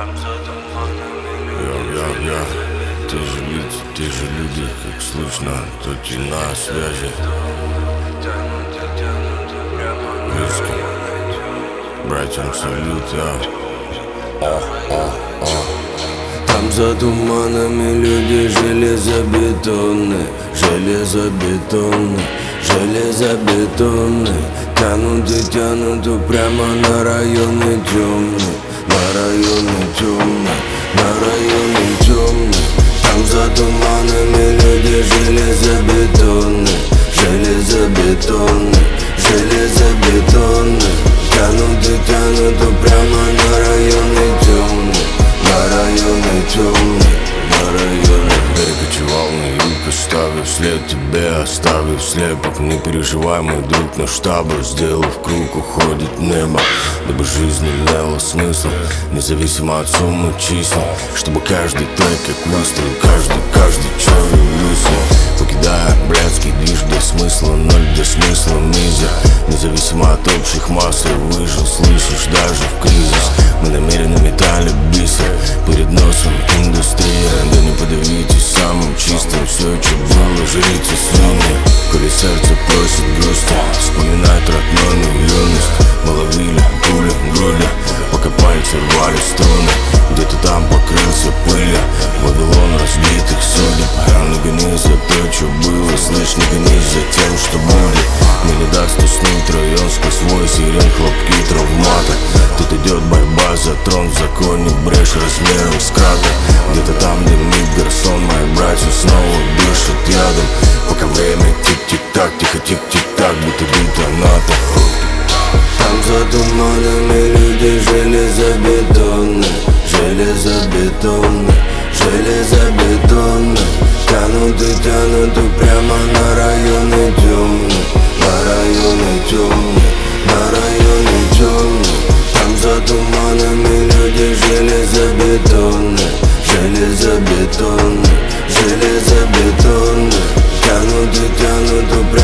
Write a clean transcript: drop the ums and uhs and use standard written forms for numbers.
Я, те же люди, как слышно, тут и на связи. Близким братьям салют, Там за туманами люди железобетонные, железобетонные, железобетонные. Тянут и тянут упрямо на районы темные, на районы темные, на районы темные. Там за туманами люди железобетонные, железобетонные, железобетонные. Тянут и тянут упрямо на районы темные, на районы темные, на районы. Перекочевал на юг, оставив след тебе, оставив слепок. Не переживай, мой друг, наш табор, сделав круг, уходит небо, дабы жизнь имела смысл, независимо от суммы чисел. Чтобы каждый трек как выстрел, каждый черный выстрел. Покидая блядский движ без смысла, ноль без смысла, мизер. Независимо от общих масс я выжил, слышишь, даже в кризис. Мы намеренно метали бисер перед носом индустрия. Да не подавитесь самым чистым, все, что было, жрите свиньи. Коли сердце просит грусти, вспоминает родную юность. Мы ловили пули в груди, пока пальцы рвали струны. Где-то там покрылся пылью Вавилон разбитых судеб. Не гонись за то, что было, слышь, не гонись за тем, что будет. Мне не даст уснуть район сквозь свой сирен, хлопки, травмата. Тут идет борьба за трон, в законе брешь размером с кратер. Где-то там дымит гарсон, мои братья снова дышат ядом. Пока время тик-тик-так, тихо тик-тик-так, будто детонатор. Там за туманами люди железобетонные, железобетонные, железобетонные. Тянут и тянут упрямо на районы темные, на районы темные, на районы темные. Там за туманами люди железобетонные, железобетонные, железобетонные. Тянут и тянут упрямо